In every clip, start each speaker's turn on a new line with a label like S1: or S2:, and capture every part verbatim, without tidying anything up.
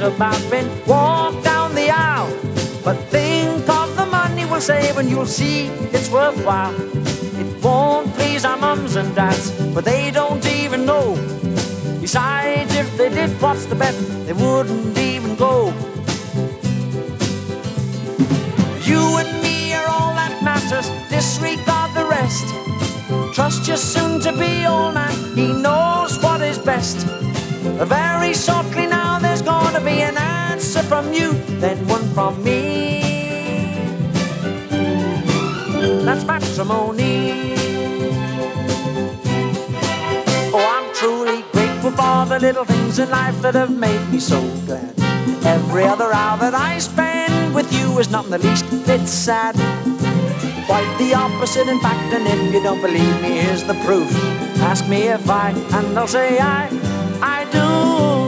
S1: about being walk down the aisle. But think of the money we'll save and you'll see it's worthwhile. It won't please our mums and dads, but they don't even know. Besides, if they did, what's the bet? They wouldn't even go. You and me are all that matters, disregard the rest. Trust your soon-to-be old man, he knows what is best. Very shortly now there's gonna be an answer from you, then one from me. That's matrimony. Oh, I'm truly grateful for the little things in life that have made me so glad. Every other hour that I spend with you is not in the least bit sad. Quite the opposite, in fact, and if you don't believe me, here's the proof. Ask me if I, and I'll say I, I do.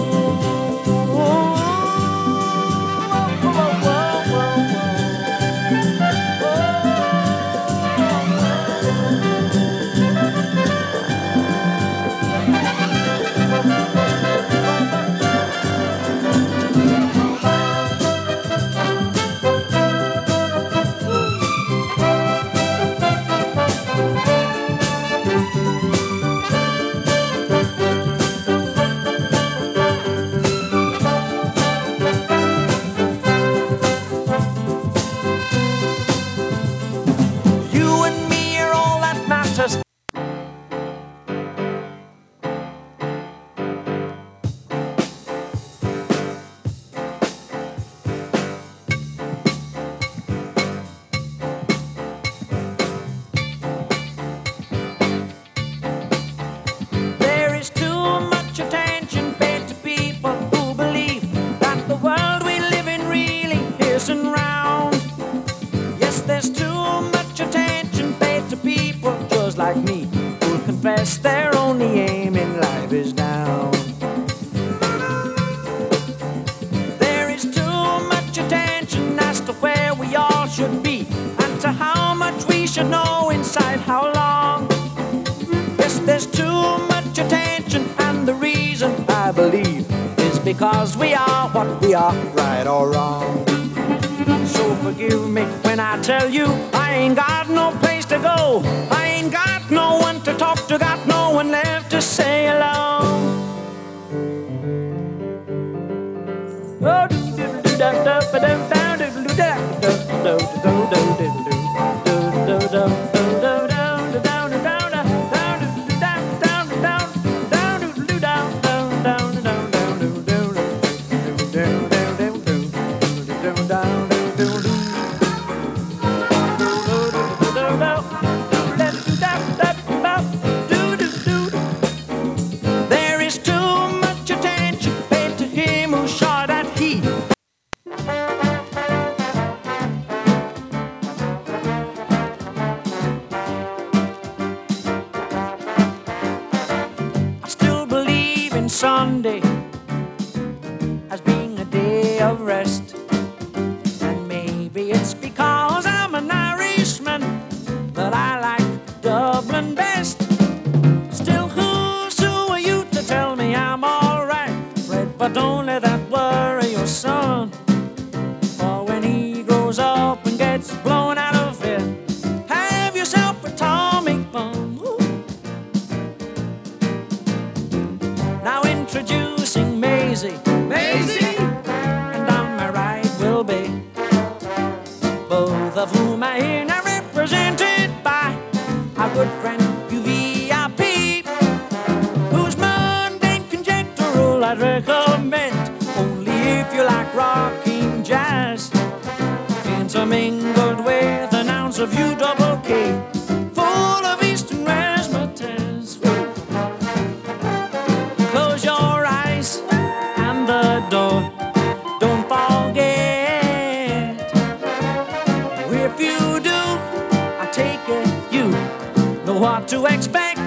S1: Like me, who'll confess their only aim in life is down. There is too much attention as to where we all should be, and to how much we should know inside how long. Yes, there's too much attention, and the reason I believe is because we are what we are, right or wrong. So forgive me when I tell you I ain't got no place to go. I ain't got no one to talk to, got no one left to say hello. Sunday as being a day of rest, and maybe it's because I'm an Irishman that I like Dublin best. Still, who's who are you to tell me I'm alright, Fred? But don't let that worry your son, for when he grows up and gets blown out of here, have yourself a atomic bomb. Now introducing Maisie, Maisie, and on my right will be, both of whom I hear now represented by our good friend U V I P, whose mundane conjectural I'd recommend only if you like rocking jazz, intermingled with an ounce of U double K, full of Eastern razzmatazz. Close your eyes and the door, don't forget. If you do, I take it you know what to expect.